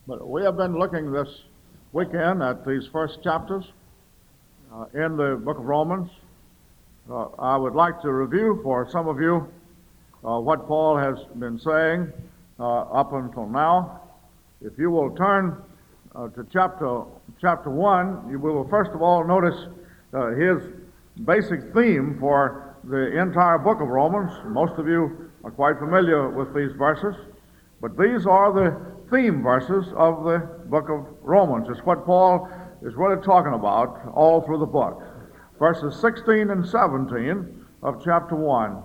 But we have been looking this weekend at these first chapters in the book of Romans. I would like to review for some of you what Paul has been saying up until now. If you will turn to chapter 1, you will first of all notice his basic theme for the entire book of Romans. Most of you are quite familiar with these verses, but these are the theme verses of the book of Romans. It's what Paul is really talking about all through the book. Verses 16 and 17 of chapter 1.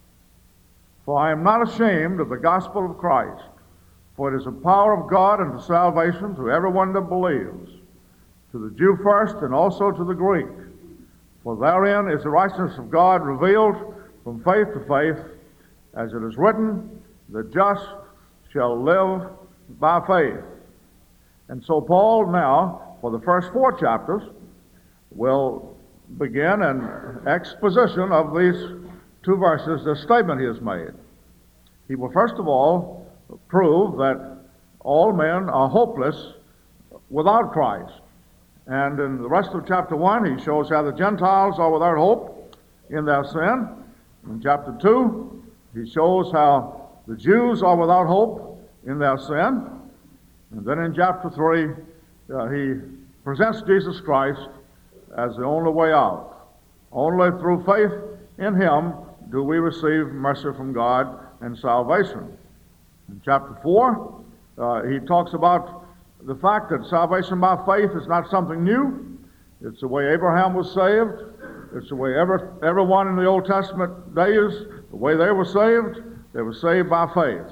For I am not ashamed of the gospel of Christ, for it is the power of God unto salvation to everyone that believes, to the Jew first and also to the Greek. For therein is the righteousness of God revealed from faith to faith, as it is written, the just shall live by faith. And so Paul now, for the first 4 chapters, will begin an exposition of these 2 verses, the statement he has made. He will first of all prove that all men are hopeless without Christ. And in the rest of chapter 1, he shows how the Gentiles are without hope in their sin. In chapter 2, he shows how the Jews are without hope in their sin. And then in chapter 3, he presents Jesus Christ as the only way out. Only through faith in him do we receive mercy from God and salvation. In chapter 4, he talks about the fact that salvation by faith is not something new. It's the way Abraham was saved. It's the way everyone in the Old Testament days, the way they were saved by faith.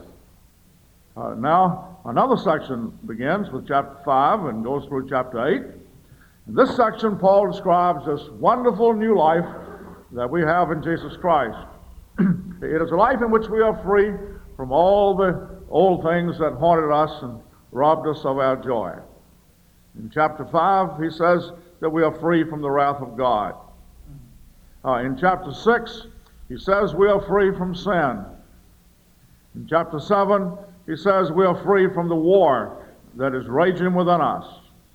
Now, another section begins with chapter 5 and goes through chapter 8. In this section, Paul describes this wonderful new life that we have in Jesus Christ. It is a life in which we are free from all the old things that haunted us and robbed us of our joy. In chapter 5, he says that we are free from the wrath of God. In chapter 6, he says we are free from sin. In chapter 7, he says we are free from the war that is raging within us.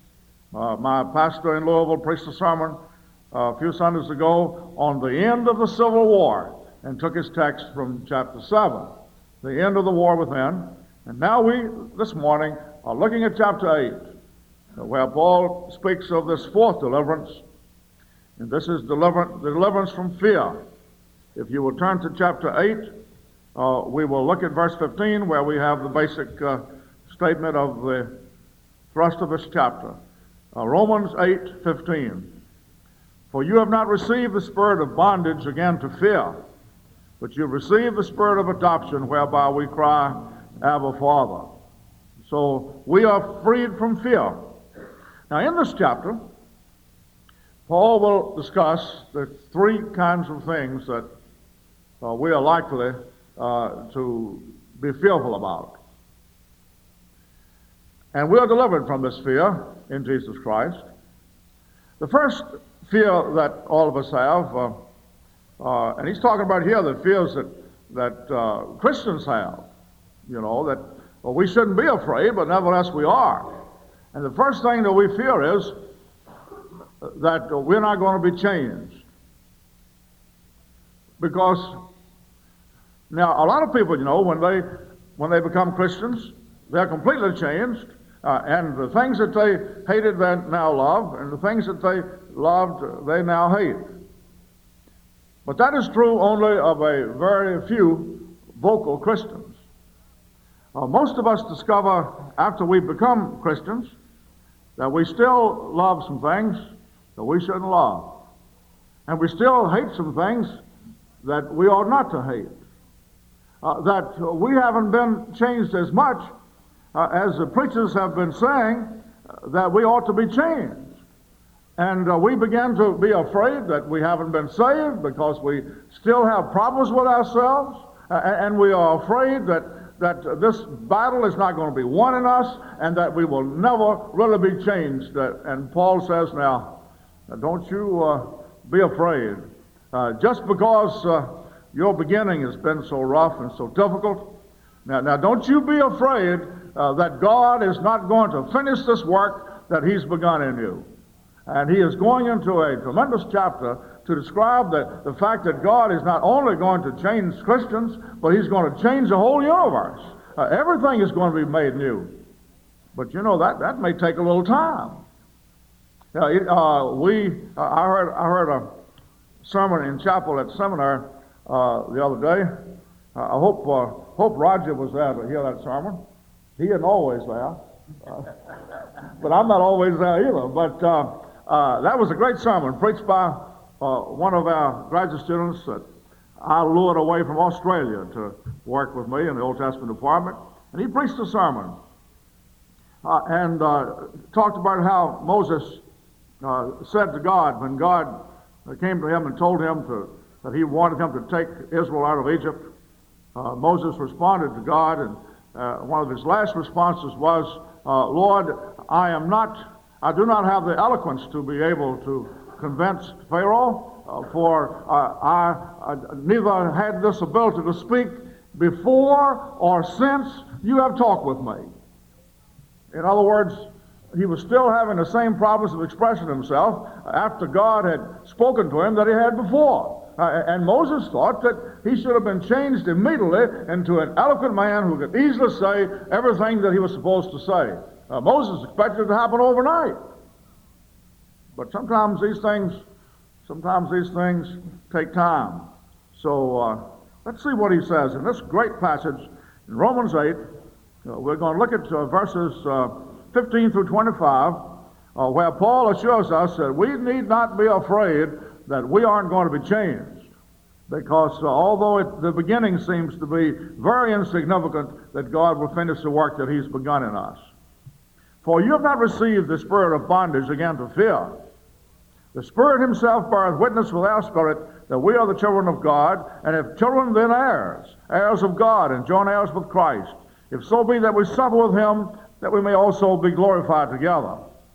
My pastor in Louisville preached a sermon a few Sundays ago on the end of the Civil War and took his text from chapter 7, the end of the war within. And now we, this morning, are looking at chapter 8, where Paul speaks of this 4th deliverance, and this is deliverance from fear. If you will turn to chapter 8, we will look at verse 15, where we have the basic statement of the thrust of this chapter. Romans 8:15. For you have not received the spirit of bondage again to fear, but you have received the spirit of adoption, whereby we cry, Abba, Father. So we are freed from fear. Now in this chapter, Paul will discuss the 3 kinds of things that we are likely to be fearful about. And we are delivered from this fear in Jesus Christ. The first fear that all of us have, and he's talking about here the fears that Christians have, that we shouldn't be afraid, but nevertheless we are. And the first thing that we fear is that we're not going to be changed. Because now a lot of people, when they become Christians, they're completely changed, and the things that they hated they now love, and the things that they loved they now hate. But that is true only of a very few vocal Christians. Most of us discover after we become Christians that we still love some things that we shouldn't love. And we still hate some things that we ought not to hate. That we haven't been changed as much as the preachers have been saying that we ought to be changed. And we begin to be afraid that we haven't been saved because we still have problems with ourselves, and we are afraid that this battle is not going to be won in us, and that we will never really be changed. And Paul says, now, don't you be afraid. Just because your beginning has been so rough and so difficult, now don't you be afraid that God is not going to finish this work that he's begun in you. And he is going into a tremendous chapter to describe the fact that God is not only going to change Christians, but he's going to change the whole universe. Everything is going to be made new. But you know, that may take a little time. I heard a sermon in chapel at seminary the other day. I hope Roger was there to hear that sermon. He isn't always there. But I'm not always there either. But that was a great sermon preached by one of our graduate students that I lured away from Australia to work with me in the Old Testament department. And he preached a sermon and talked about how Moses said to God, when God came to him and told him that he wanted him to take Israel out of Egypt, Moses responded to God, and one of his last responses was, Lord, I do not have the eloquence to be able to convince Pharaoh, for I neither had this ability to speak before or since you have talked with me. In other words, he was still having the same problems of expressing himself after God had spoken to him that he had before. And Moses thought that he should have been changed immediately into an eloquent man who could easily say everything that he was supposed to say. Moses expected it to happen overnight. But sometimes these things take time. So let's see what he says in this great passage in Romans 8. We're going to look at verses 15 through 25, where Paul assures us that we need not be afraid that we aren't going to be changed. Because although the beginning seems to be very insignificant, that God will finish the work that he's begun in us. For you have not received the spirit of bondage again to fear. The Spirit himself beareth witness with our spirit that we are the children of God, and if children, then heirs, heirs of God, and joint heirs with Christ, if so be that we suffer with him, that we may also be glorified together.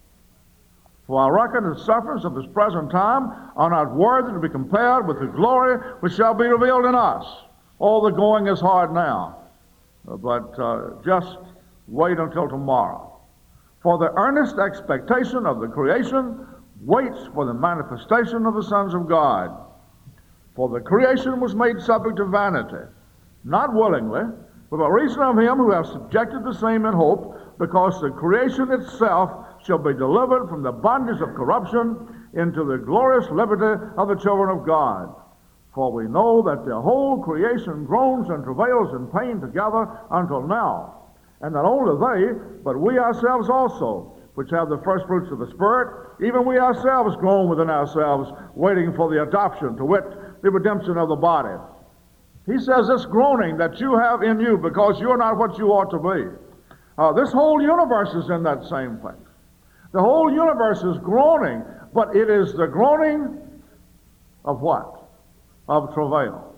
For I reckon the sufferings of this present time are not worthy to be compared with the glory which shall be revealed in us. Oh, the going is hard now, but just wait until tomorrow. For the earnest expectation of the creation waits for the manifestation of the sons of God. For the creation was made subject to vanity, not willingly, but by reason of him who hath subjected the same in hope, because the creation itself shall be delivered from the bondage of corruption into the glorious liberty of the children of God. For we know that the whole creation groans and travails in pain together until now. And not only they, but we ourselves also, which have the first fruits of the Spirit, even we ourselves groan within ourselves, waiting for the adoption, to wit, the redemption of the body. He says this groaning that you have in you because you're not what you ought to be. This whole universe is in that same place. The whole universe is groaning, but it is the groaning of what? Of travail.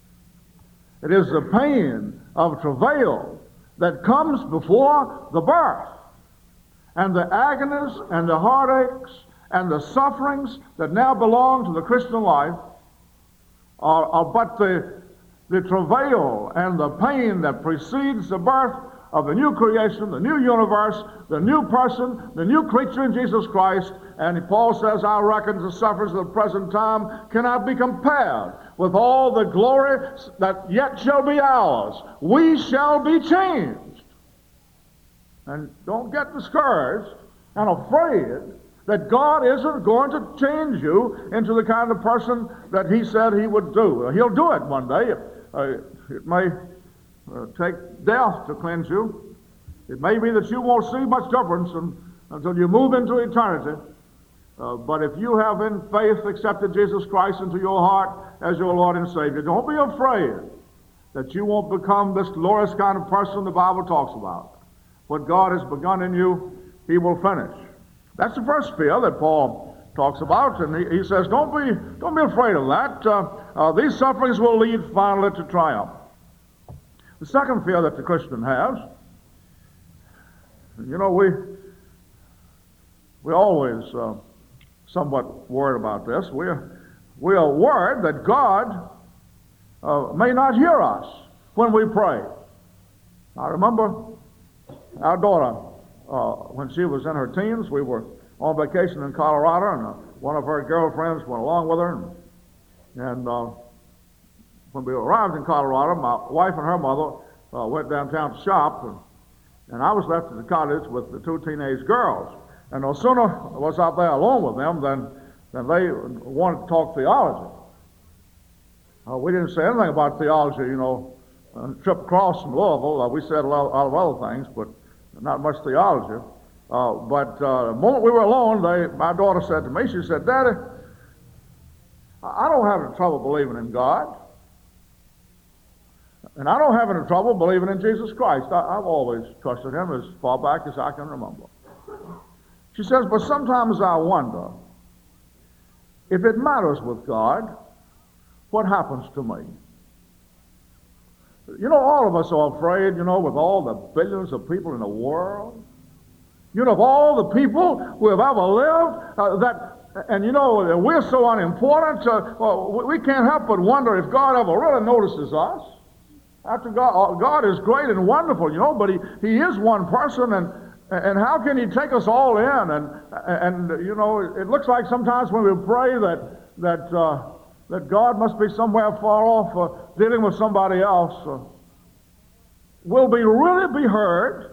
It is the pain of travail that comes before the birth. And the agonies and the heartaches and the sufferings that now belong to the Christian life are but the travail and the pain that precedes the birth of the new creation, the new universe, the new person, the new creature in Jesus Christ. And Paul says, I reckon the sufferings of the present time cannot be compared with all the glory that yet shall be ours. We shall be changed. And don't get discouraged and afraid that God isn't going to change you into the kind of person that he said he would do. He'll do it one day. It may take death to cleanse you. It may be that you won't see much difference until you move into eternity. But if you have in faith accepted Jesus Christ into your heart as your Lord and Savior, don't be afraid that you won't become this glorious kind of person the Bible talks about. What God has begun in you, he will finish. That's the first fear that Paul talks about, and he says, don't be afraid of that. These sufferings will lead finally to triumph. The second fear that the Christian has, you know, we always somewhat worried about this. We are worried that God may not hear us when we pray. I remember Our daughter, when she was in her teens, we were on vacation in Colorado, and one of her girlfriends went along with her. And when we arrived in Colorado, my wife and her mother went downtown to shop, and I was left at the cottage with the two teenage girls. And no sooner was I there alone with them than they wanted to talk theology. We didn't say anything about theology, on the trip across from Louisville. We said a lot of other things, but not much theology. But the moment we were alone, my daughter said to me, she said, "Daddy, I don't have any trouble believing in God. And I don't have any trouble believing in Jesus Christ. I've always trusted him as far back as I can remember." She says, "But sometimes I wonder, if it matters with God, what happens to me?" All of us are afraid, with all the billions of people in the world. Of all the people who have ever lived, we're so unimportant, we can't help but wonder if God ever really notices us. After God is great and wonderful, but he is one person, and how can he take us all in? And it looks like sometimes when we pray that God must be somewhere far off dealing with somebody else. Will we really be heard?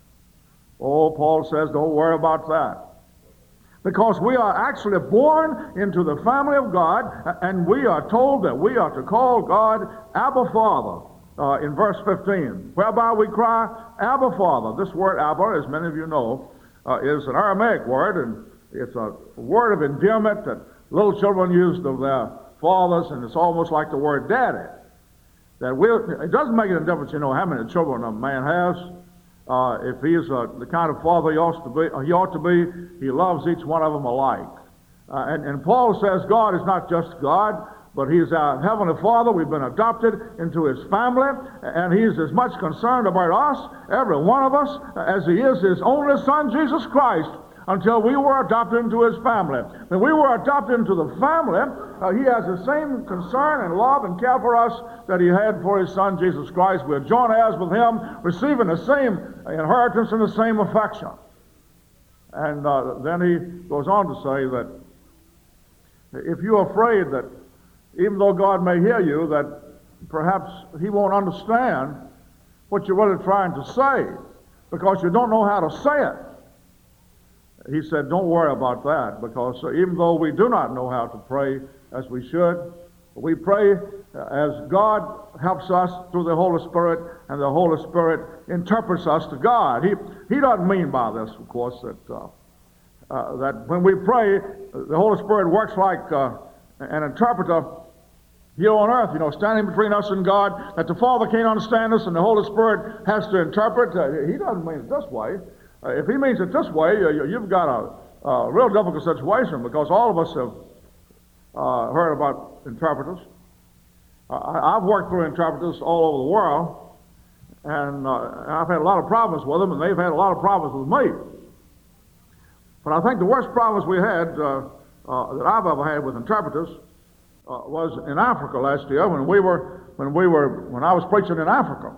Oh, Paul says, don't worry about that. Because we are actually born into the family of God, and we are told that we are to call God Abba Father in verse 15, whereby we cry, Abba Father. This word Abba, as many of you know, is an Aramaic word, and it's a word of endearment that little children use to their fathers, and it's almost like the word daddy. It doesn't make any difference, how many children a man has. If he's the kind of father he ought to be, he loves each one of them alike. And Paul says God is not just God, but he's our Heavenly Father. We've been adopted into his family, and he's as much concerned about us, every one of us, as he is his only Son, Jesus Christ, until we were adopted into his family. When we were adopted into the family, he has the same concern and love and care for us that he had for his Son, Jesus Christ. We're joint heirs with him, receiving the same inheritance and the same affection. And then he goes on to say that if you're afraid that even though God may hear you, that perhaps he won't understand what you're really trying to say because you don't know how to say it. He said, don't worry about that, because even though we do not know how to pray as we should, we pray as God helps us through the Holy Spirit, and the Holy Spirit interprets us to God. He doesn't mean by this, of course, that when we pray, the Holy Spirit works like an interpreter here on earth, standing between us and God, that the Father can't understand us and the Holy Spirit has to interpret. He doesn't mean it this way. If he means it this way, you've got a real difficult situation, because all of us have heard about interpreters. I've worked through interpreters all over the world, and I've had a lot of problems with them, and they've had a lot of problems with me. But I think the worst problems we had that I've ever had with interpreters was in Africa last year when I was preaching in Africa.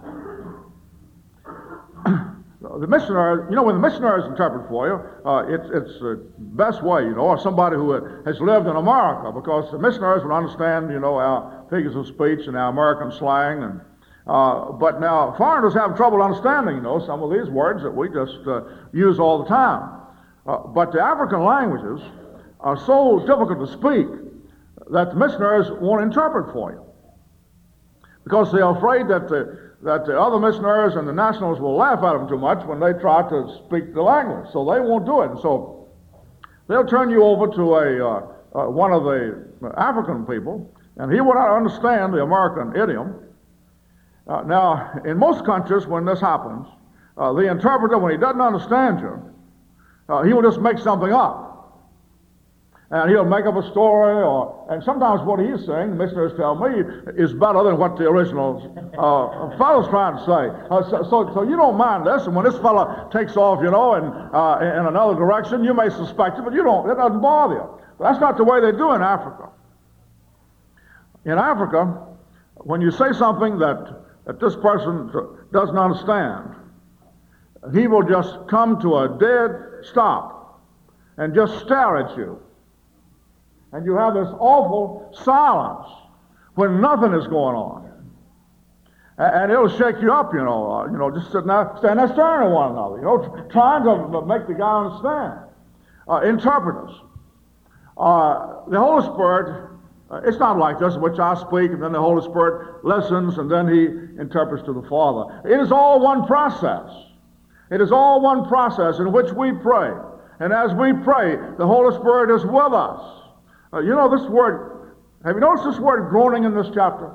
The missionary, when the missionaries interpret for you, it's the best way, or somebody who has lived in America, because the missionaries would understand, our figures of speech and our American slang. And but now foreigners have trouble understanding, some of these words that we just use all the time. But the African languages are so difficult to speak that the missionaries won't interpret for you, because they're afraid that the other missionaries and the nationals will laugh at them too much when they try to speak the language, so they won't do it. And so they'll turn you over to one of the African people, and he will not understand the American idiom. Now, in most countries, when this happens, the interpreter, when he doesn't understand you, he will just make something up. And he'll make up a story, and sometimes what he's saying, the missionaries tell me, is better than what the original fellow's trying to say. So you don't mind this, and when this fellow takes off, in another direction, you may suspect it, but it doesn't bother you. But that's not the way they do in Africa. In Africa, when you say something that this person doesn't understand, he will just come to a dead stop and just stare at you. And you have this awful silence when nothing is going on. And it'll shake you up, just stand there staring at one another, trying to make the guy understand. Interpreters. The Holy Spirit, it's not like this, in which I speak, and then the Holy Spirit listens, and then he interprets to the Father. It is all one process. It is all one process in which we pray. And as we pray, the Holy Spirit is with us. This word, have you noticed this word groaning in this chapter?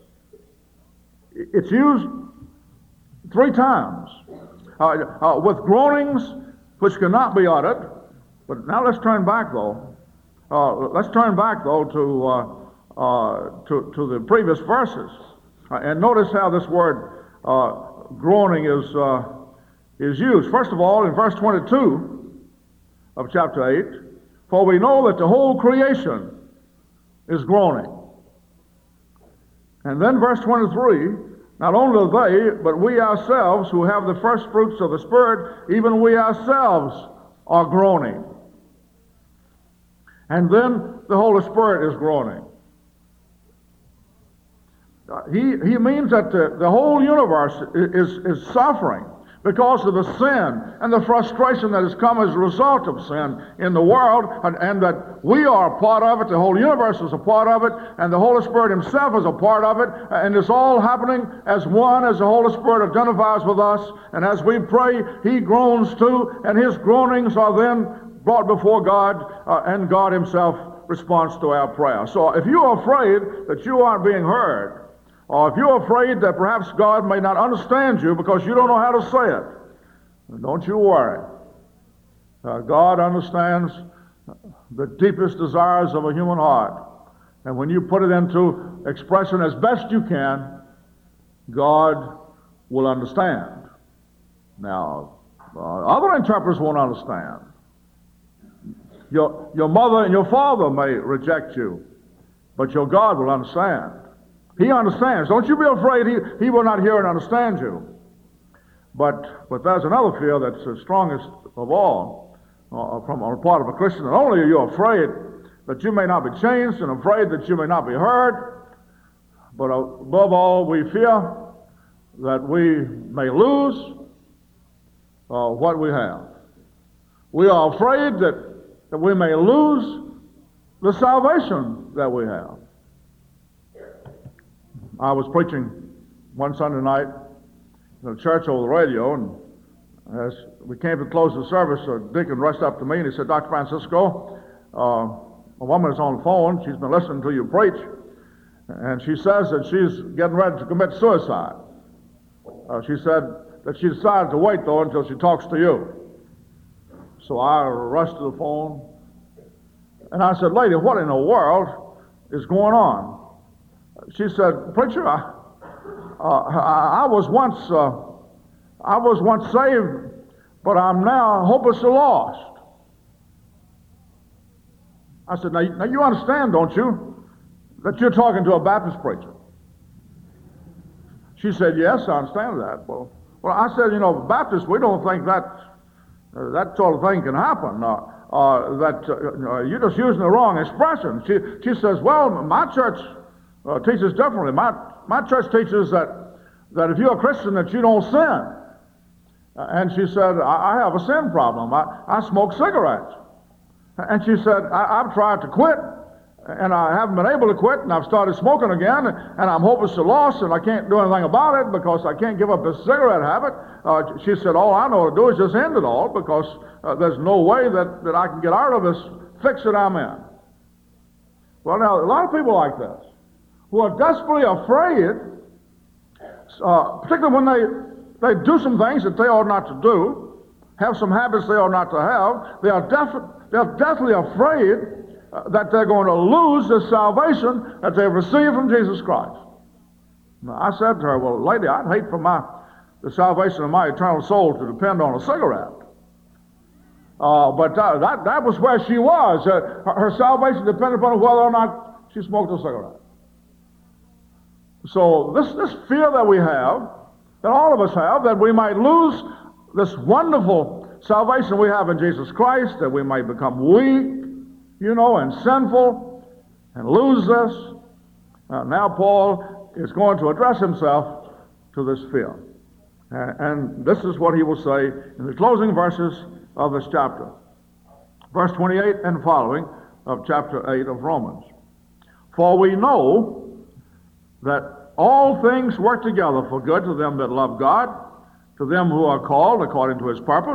It's used 3 times. With groanings which cannot be uttered. But now let's turn back, though. To the previous verses. And notice how this word groaning is used. First of all, in verse 22 of chapter 8, for we know that the whole creation is groaning. And then verse 23, not only they, but we ourselves who have the first fruits of the Spirit, even we ourselves are groaning. And then the Holy Spirit is groaning. He means that the whole universe is suffering because of the sin and the frustration that has come as a result of sin in the world, and that we are a part of it, the whole universe is a part of it, and the Holy Spirit himself is a part of it, and it's all happening as one, as the Holy Spirit identifies with us, and as we pray, he groans too, and his groanings are then brought before God, and God himself responds to our prayer. So if you're afraid that you aren't being heard, or if you're afraid that perhaps God may not understand you because you don't know how to say it, don't you worry. God understands the deepest desires of a human heart. And when you put it into expression as best you can, God will understand. Now, other interpreters won't understand. Your mother and your father may reject you, but your God will understand. He understands. Don't you be afraid he will not hear and understand you. But there's another fear that's the strongest of all from on the part of a Christian. Not only are you afraid that you may not be changed and afraid that you may not be heard, but above all, we fear that we may lose what we have. We are afraid that we may lose the salvation that we have. I was preaching one Sunday night in a church over the radio, and as we came to close the service, a deacon rushed up to me and he said, Dr. Francisco, a woman is on the phone. She's been listening to you preach, and she says that she's getting ready to commit suicide. She said that she decided to wait, though, until she talks to you. So I rushed to the phone, and I said, lady, what in the world is going on? She said, preacher, I was once saved, but I'm now hopelessly lost. I said, now you understand, don't you, that you're talking to a Baptist preacher? She said, yes, I understand that. Well, I said, Baptists, we don't think that sort of thing can happen. You're just using the wrong expression. She says, well, my church teaches differently. My church teaches that if you're a Christian, that you don't sin. And she said, I have a sin problem. I smoke cigarettes. And she said, I've tried to quit, and I haven't been able to quit, and I've started smoking again, and I'm hopelessly lost, and I can't do anything about it because I can't give up this cigarette habit. She said, all I know to do is just end it all because there's no way that I can get out of this fix that I'm in. Well, now, a lot of people like this, who are desperately afraid, particularly when they do some things that they ought not to do, have some habits they ought not to have, they're deathly afraid that they're going to lose the salvation that they've received from Jesus Christ. Now, I said to her, well, lady, I'd hate for the salvation of my eternal soul to depend on a cigarette. But that was where she was. Her salvation depended upon whether or not she smoked a cigarette. So this fear that we have, that all of us have, that we might lose this wonderful salvation we have in Jesus Christ, that we might become weak, and sinful, and lose this. Now Paul is going to address himself to this fear. And this is what he will say in the closing verses of this chapter. Verse 28 and following of chapter 8 of Romans. For we know that all things work together for good to them that love God, to them who are called according to his purpose.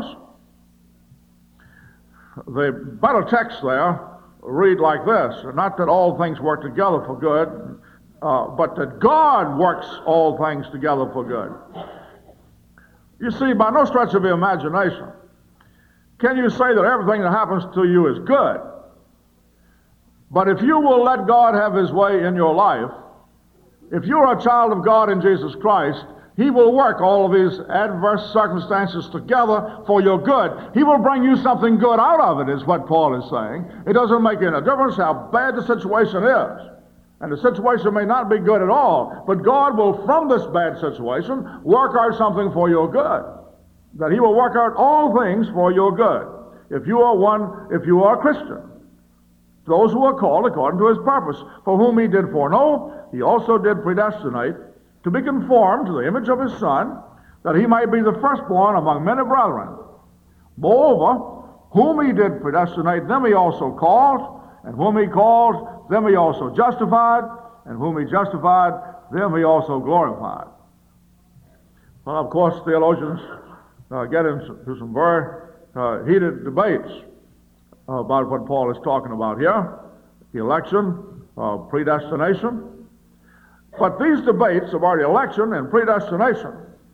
The better text there read like this, not that all things work together for good, but that God works all things together for good. You see, by no stretch of the imagination can you say that everything that happens to you is good. But if you will let God have his way in your life, if you're a child of God in Jesus Christ, he will work all of these adverse circumstances together for your good. He will bring you something good out of it, is what Paul is saying. It doesn't make any difference how bad the situation is. And the situation may not be good at all, but God will, from this bad situation, work out something for your good. That he will work out all things for your good. If you are a Christian. Those who are called according to his purpose, for whom he did foreknow, he also did predestinate to be conformed to the image of his Son, that he might be the firstborn among many brethren. Moreover, whom he did predestinate, them he also called, and whom he called, them he also justified, and whom he justified, them he also glorified. Well, of course, theologians get into some very heated debates about what Paul is talking about here, election, predestination. But these debates about election and predestination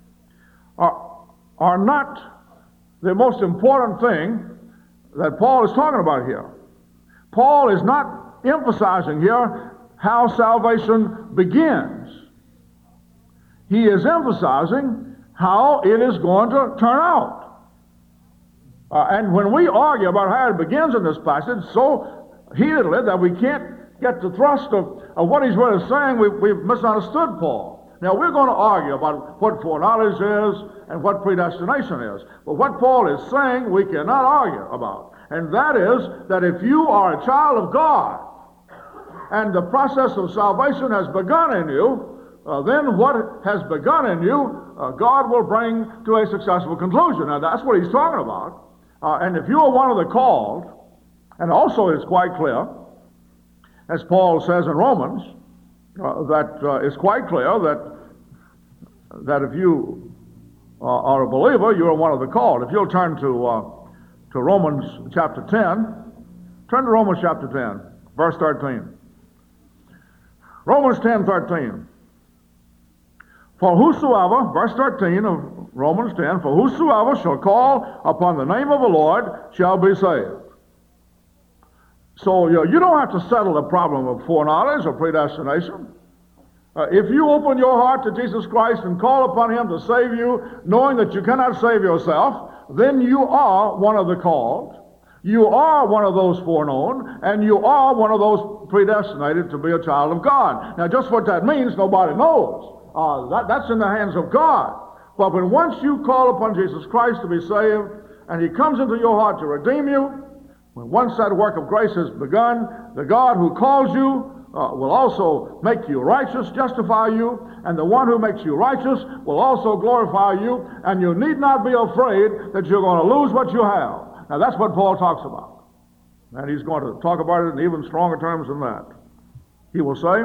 are not the most important thing that Paul is talking about here. Paul is not emphasizing here how salvation begins. He is emphasizing how it is going to turn out. And when we argue about how it begins in this passage so heatedly that we can't get the thrust of what he's really saying, we've misunderstood Paul. Now, we're going to argue about what foreknowledge is and what predestination is. But what Paul is saying, we cannot argue about. And that is that if you are a child of God and the process of salvation has begun in you, then what has begun in you, God will bring to a successful conclusion. Now, that's what he's talking about. And if you are one of the called, and also it's quite clear, as Paul says in Romans, it's quite clear that if you are a believer, you are one of the called. If you'll turn to Romans chapter 10, turn to Romans chapter 10, verse 13. Romans 10:13. For whosoever, verse 13 of Romans 10, for whosoever shall call upon the name of the Lord shall be saved. So you don't have to settle the problem of foreknowledge or predestination. If you open your heart to Jesus Christ and call upon him to save you, knowing that you cannot save yourself, then you are one of the called. You are one of those foreknown, and you are one of those predestinated to be a child of God. Now, just what that means, nobody knows. That's in the hands of God. But when once you call upon Jesus Christ to be saved, and he comes into your heart to redeem you, when once that work of grace has begun, the God who calls you will also make you righteous, justify you, and the one who makes you righteous will also glorify you, and you need not be afraid that you're going to lose what you have. Now, that's what Paul talks about. And he's going to talk about it in even stronger terms than that. He will say,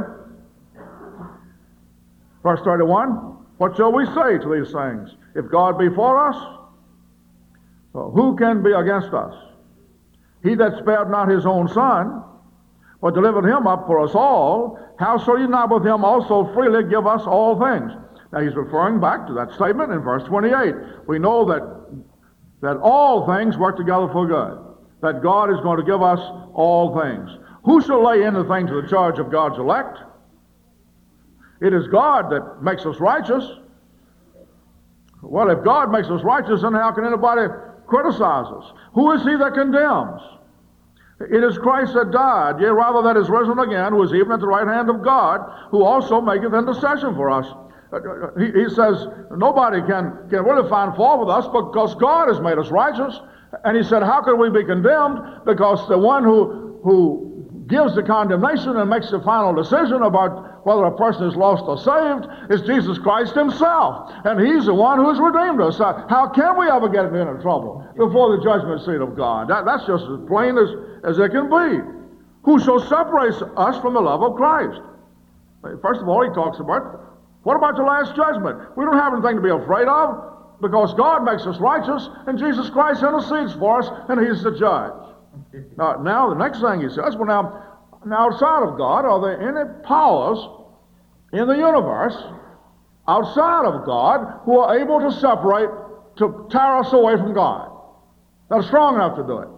verse 31, what shall we say to these things? If God be for us, who can be against us? He that spared not his own son, but delivered him up for us all, how shall he not with him also freely give us all things? Now he's referring back to that statement in verse 28. We know that all things work together for good, that God is going to give us all things. Who shall lay anything to the charge of God's elect? It is God that makes us righteous. Well, if God makes us righteous, then how can anybody criticize us? Who is he that condemns? It is Christ that died, yea, rather that is risen again, who is even at the right hand of God, who also maketh intercession for us. He says nobody can really find fault with us because God has made us righteous. And he said, how could we be condemned? Because the one who gives the condemnation and makes the final decision about whether a person is lost or saved is Jesus Christ himself. And he's the one who has redeemed us. How can we ever get into trouble before the judgment seat of God? That's just as plain as it can be. Who shall separate us from the love of Christ? First of all, he talks about, what about the last judgment? We don't have anything to be afraid of because God makes us righteous and Jesus Christ intercedes for us and he's the judge. Now the next thing he says, well, now outside of God, are there any powers in the universe outside of God who are able to separate, to tear us away from God? That are strong enough to do it.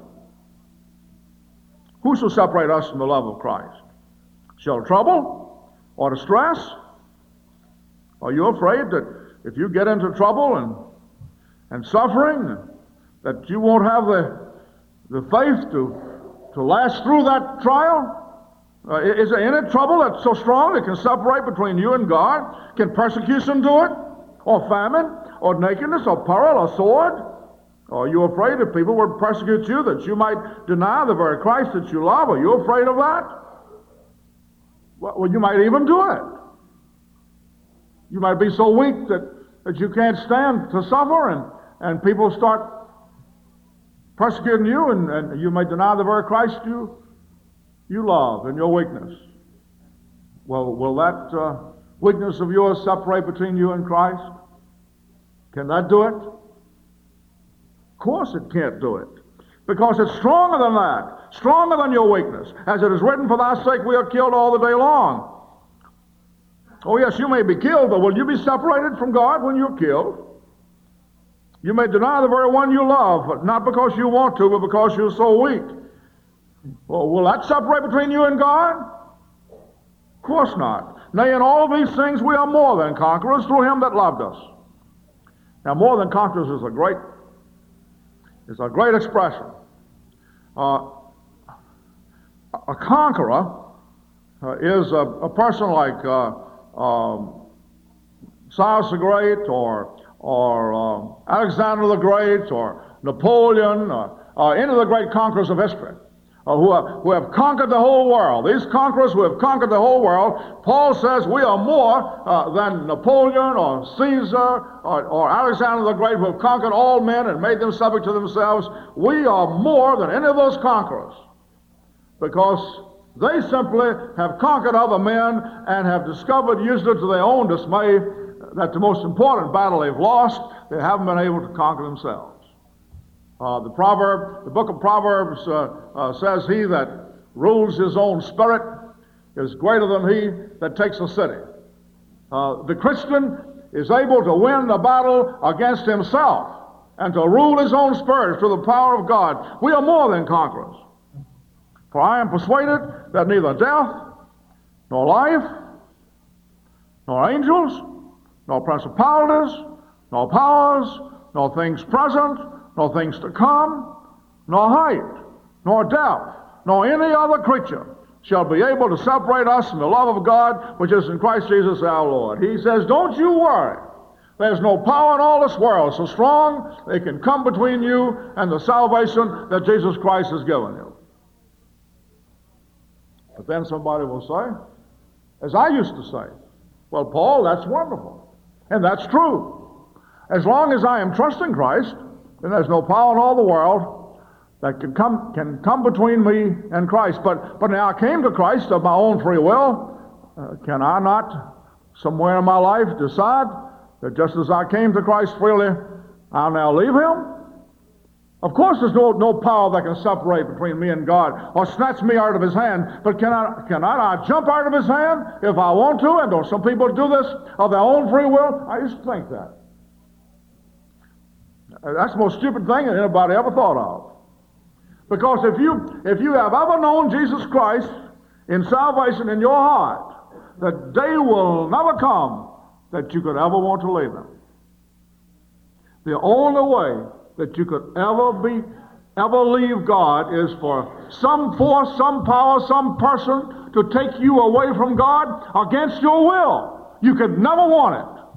Who shall separate us from the love of Christ? Shall trouble or distress? Are you afraid that if you get into trouble and suffering, that you won't have the faith to last through that trial? Is there any trouble that's so strong that can separate between you and God? Can persecution do it? Or famine? Or nakedness? Or peril? Or sword? Or are you afraid if people would persecute you that you might deny the very Christ that you love? Are you afraid of that? Well, you might even do it. You might be so weak that you can't stand to suffer and people start persecuting you and you may deny the very Christ you love in your weakness. Well, will that weakness of yours separate between you and Christ? Can that do it? Of course it can't do it. Because it's stronger than that. Stronger than your weakness. As it is written, for thy sake we are killed all the day long. Oh yes, you may be killed, but will you be separated from God when you're killed? You may deny the very one you love, but not because you want to, but because you're so weak. Well, will that separate between you and God? Of course not. Nay, in all these things we are more than conquerors through him that loved us. Now, more than conquerors is a great expression. A conqueror is a person like Cyrus the Great or Alexander the Great or Napoleon or any of the great conquerors of history. Who have conquered the whole world. These conquerors who have conquered the whole world, Paul says we are more than Napoleon or Caesar or Alexander the Great, who have conquered all men and made them subject to themselves. We are more than any of those conquerors because they simply have conquered other men and have discovered, usually to their own dismay, that the most important battle they've lost, they haven't been able to conquer themselves. The book of Proverbs says, he that rules his own spirit is greater than he that takes a city. The Christian is able to win the battle against himself and to rule his own spirit through the power of God. We are more than conquerors. For I am persuaded that neither death, nor life, nor angels, nor principalities, nor powers, nor things present, nor things to come, nor height, nor depth, nor any other creature shall be able to separate us from the love of God which is in Christ Jesus our Lord. He says, don't you worry. There's no power in all this world so strong they can come between you and the salvation that Jesus Christ has given you. But then somebody will say, as I used to say, well, Paul, that's wonderful. And that's true. As long as I am trusting Christ, then there's no power in all the world that can come between me and Christ. But now I came to Christ of my own free will. Can I not, somewhere in my life, decide that just as I came to Christ freely, I'll now leave him? Of course there's no power that can separate between me and God or snatch me out of his hand. But can I jump out of his hand if I want to? And some people do this of their own free will. I used to think that. That's the most stupid thing that anybody ever thought of. Because if you have ever known Jesus Christ in salvation in your heart, the day will never come that you could ever want to leave him. The only way that you could ever leave God is for some force, some power, some person to take you away from God against your will. You could never want it.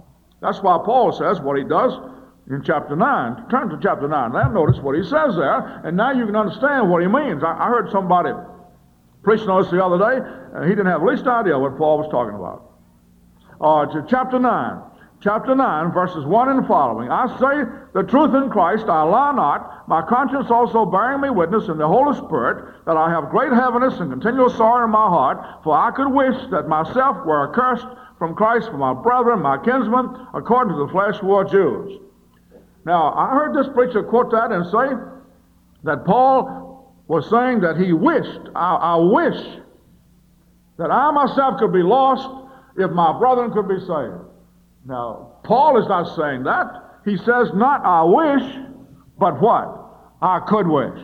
That's why Paul says what he does in chapter 9. Turn to chapter 9. Now notice what he says there, and now you can understand what he means. I heard somebody preaching on this the other day, and he didn't have the least idea what Paul was talking about. To chapter 9. Chapter 9, verses 1 and following. I say the truth in Christ, I lie not, my conscience also bearing me witness in the Holy Spirit, that I have great heaviness and continual sorrow in my heart, for I could wish that myself were accursed from Christ for my brethren, my kinsmen, according to the flesh, who are Jews. Now, I heard this preacher quote that and say that Paul was saying that he wished, I wish that I myself could be lost if my brethren could be saved. Now, Paul is not saying that. He says not I wish, but what? I could wish.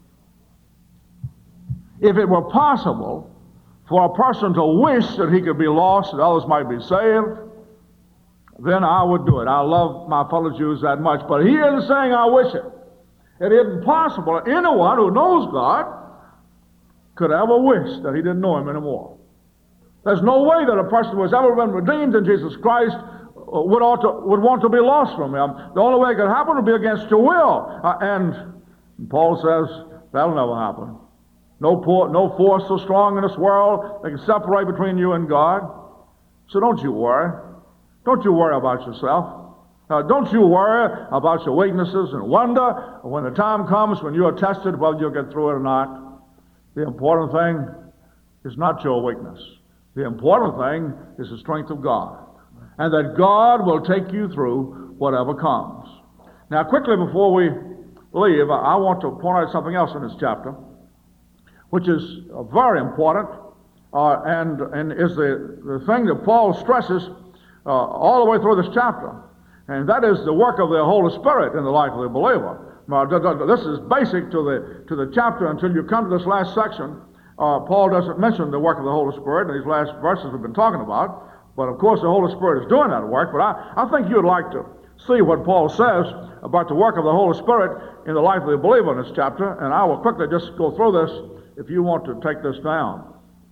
If it were possible for a person to wish that he could be lost and others might be saved, then I would do it. I love my fellow Jews that much. But he isn't saying I wish it. It isn't possible. Anyone who knows God could ever wish that he didn't know him anymore. There's no way that a person who has ever been redeemed in Jesus Christ would want to be lost from him. The only way it could happen would be against your will. And Paul says that'll never happen. No force so strong in this world that can separate between you and God. So don't you worry. Don't you worry about yourself. Don't you worry about your weaknesses and wonder when the time comes when you are tested whether you'll get through it or not. The important thing is not your weakness. The important thing is the strength of God. And that God will take you through whatever comes. Now, quickly before we leave, I want to point out something else in this chapter, which is very important, and is the thing that Paul stresses all the way through this chapter. And that is the work of the Holy Spirit in the life of the believer. Now, this is basic to the chapter until you come to this last section. Paul doesn't mention the work of the Holy Spirit in these last verses we've been talking about. But of course the Holy Spirit is doing that work. But I think you'd like to see what Paul says about the work of the Holy Spirit in the life of the believer in this chapter. And I will quickly just go through this if you want to take this down.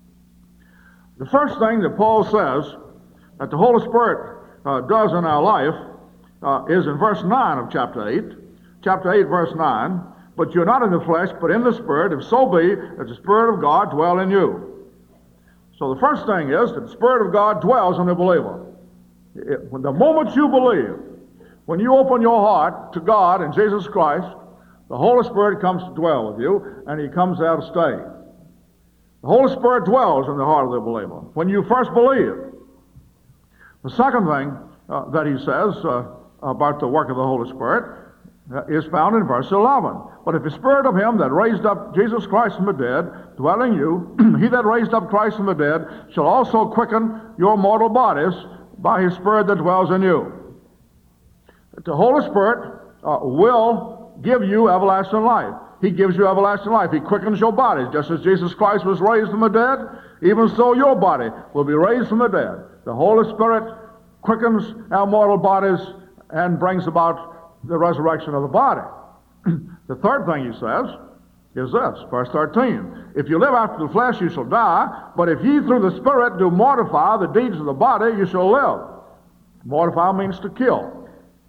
The first thing that Paul says that the Holy Spirit does in our life is in verse 9 of chapter 8. Chapter 8, verse 9. But you're not in the flesh, but in the Spirit, if so be that the Spirit of God dwell in you. So the first thing is that the Spirit of God dwells in the believer. The moment you believe, when you open your heart to God and Jesus Christ, the Holy Spirit comes to dwell with you, and he comes there to stay. The Holy Spirit dwells in the heart of the believer when you first believe. The second thing that he says about the work of the Holy Spirit is found in verse 11. But if the Spirit of him that raised up Jesus Christ from the dead dwell in you, he that raised up Christ from the dead shall also quicken your mortal bodies by his Spirit that dwells in you. The Holy Spirit will give you everlasting life. He gives you everlasting life. He quickens your bodies. Just as Jesus Christ was raised from the dead, even so your body will be raised from the dead. The Holy Spirit quickens our mortal bodies and brings about the resurrection of the body. The third thing he says is this, verse 13. If you live after the flesh, you shall die, but if ye through the Spirit do mortify the deeds of the body, you shall live. Mortify means to kill.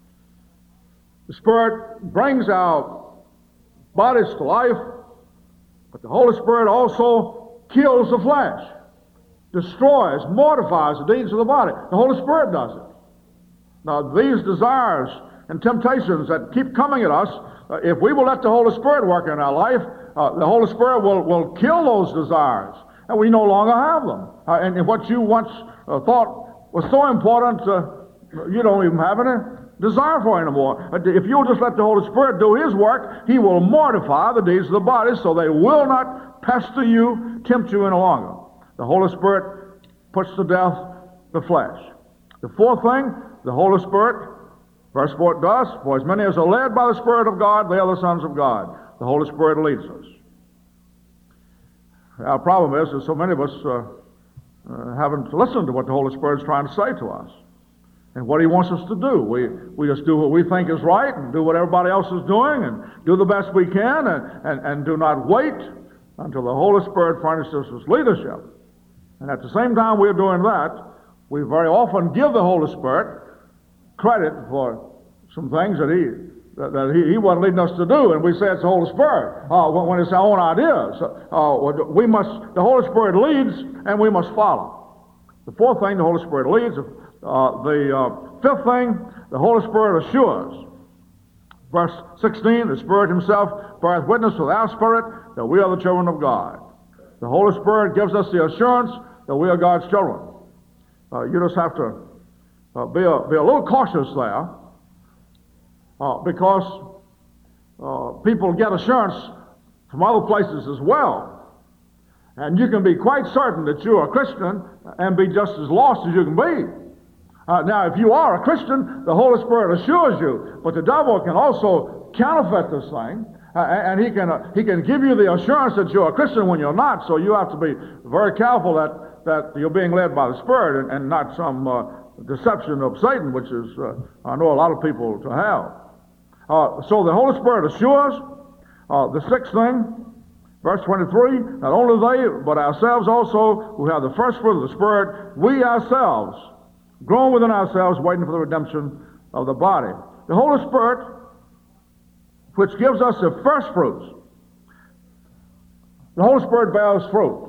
The Spirit brings our bodies to life, but the Holy Spirit also kills the flesh, destroys, mortifies the deeds of the body. The Holy Spirit does it. Now, these desires and temptations that keep coming at us, if we will let the Holy Spirit work in our life, the Holy Spirit will kill those desires, and we no longer have them. And what you once thought was so important, you don't even have any desire for anymore. If you'll just let the Holy Spirit do his work, he will mortify the deeds of the body so they will not pester you, tempt you any longer. The Holy Spirit puts to death the flesh. The fourth thing, the Holy Spirit, verse 4 does, for as many as are led by the Spirit of God, they are the sons of God. The Holy Spirit leads us. Our problem is that so many of us haven't listened to what the Holy Spirit is trying to say to us and what he wants us to do. We just do what we think is right and do what everybody else is doing and do the best we can and do not wait until the Holy Spirit furnishes us leadership. And at the same time we're doing that, we very often give the Holy Spirit credit for some things that he wasn't leading us to do, and we say it's the Holy Spirit when it's our own ideas. The Holy Spirit leads, and we must follow. The fourth thing, the Holy Spirit leads. The fifth thing, the Holy Spirit assures. Verse 16, the Spirit himself beareth witness with our spirit that we are the children of God. The Holy Spirit gives us the assurance that we are God's children. You just have to be a little cautious there, because people get assurance from other places as well. And you can be quite certain that you're a Christian and be just as lost as you can be. Now, if you are a Christian, the Holy Spirit assures you, but the devil can also counterfeit this thing, and he can give you the assurance that you're a Christian when you're not. So you have to be very careful that you're being led by the Spirit and not some deception of Satan, which is I know a lot of people to have. So the Holy Spirit assures. The sixth thing, verse 23, not only they, but ourselves also, who have the first fruit of the Spirit, we ourselves, grown within ourselves, waiting for the redemption of the body. The Holy Spirit, which gives us the first fruits. The Holy Spirit bears fruit.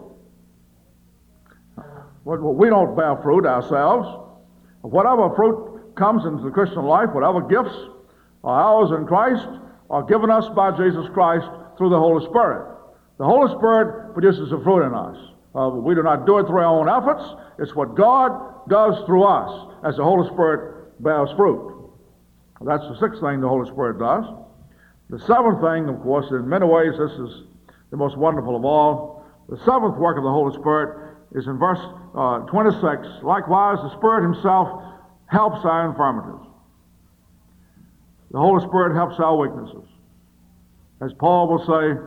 We don't bear fruit ourselves. Whatever fruit comes into the Christian life, whatever gifts are ours in Christ, are given us by Jesus Christ through the Holy Spirit. The Holy Spirit produces the fruit in us. We do not do it through our own efforts. It's what God does through us as the Holy Spirit bears fruit. That's the sixth thing the Holy Spirit does. The seventh thing, of course, in many ways, this is the most wonderful of all. The seventh work of the Holy Spirit is in verse 26. Likewise, the Spirit himself helps our infirmities. The Holy Spirit helps our weaknesses. As Paul will say,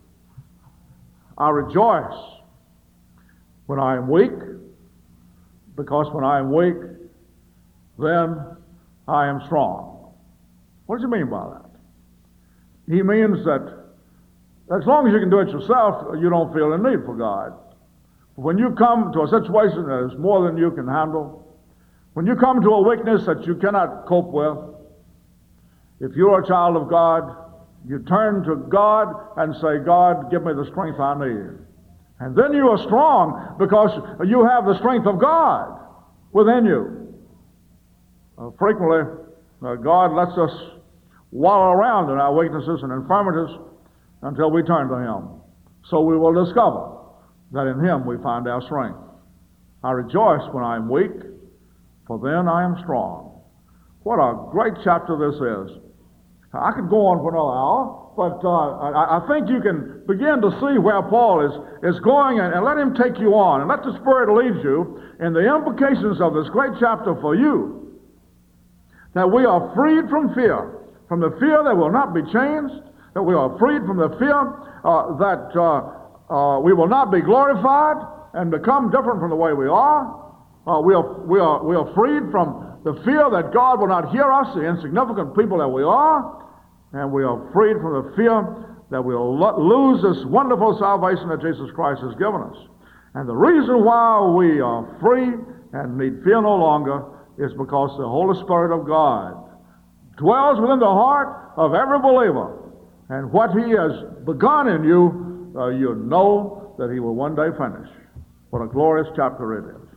I rejoice when I am weak, because when I am weak, then I am strong. What does he mean by that? He means that as long as you can do it yourself, you don't feel a need for God. When you come to a situation that is more than you can handle, when you come to a weakness that you cannot cope with, if you're a child of God, you turn to God and say, God, give me the strength I need. And then you are strong because you have the strength of God within you. Frequently, God lets us wallow around in our weaknesses and infirmities until we turn to Him. So we will discover that in Him we find our strength. I rejoice when I am weak, for then I am strong. What a great chapter this is. I could go on for another hour, but I think you can begin to see where Paul is going, and let him take you on, and let the Spirit lead you in the implications of this great chapter for you, that we are freed from fear, from the fear that will not be changed, that we are freed from the fear that we will not be glorified and become different from the way we are. We are freed from the fear that God will not hear us, the insignificant people that we are, and we are freed from the fear that we'll lose this wonderful salvation that Jesus Christ has given us. And the reason why we are free and need fear no longer is because the Holy Spirit of God dwells within the heart of every believer. And what He has begun in you, you know that He will one day finish. What a glorious chapter it is.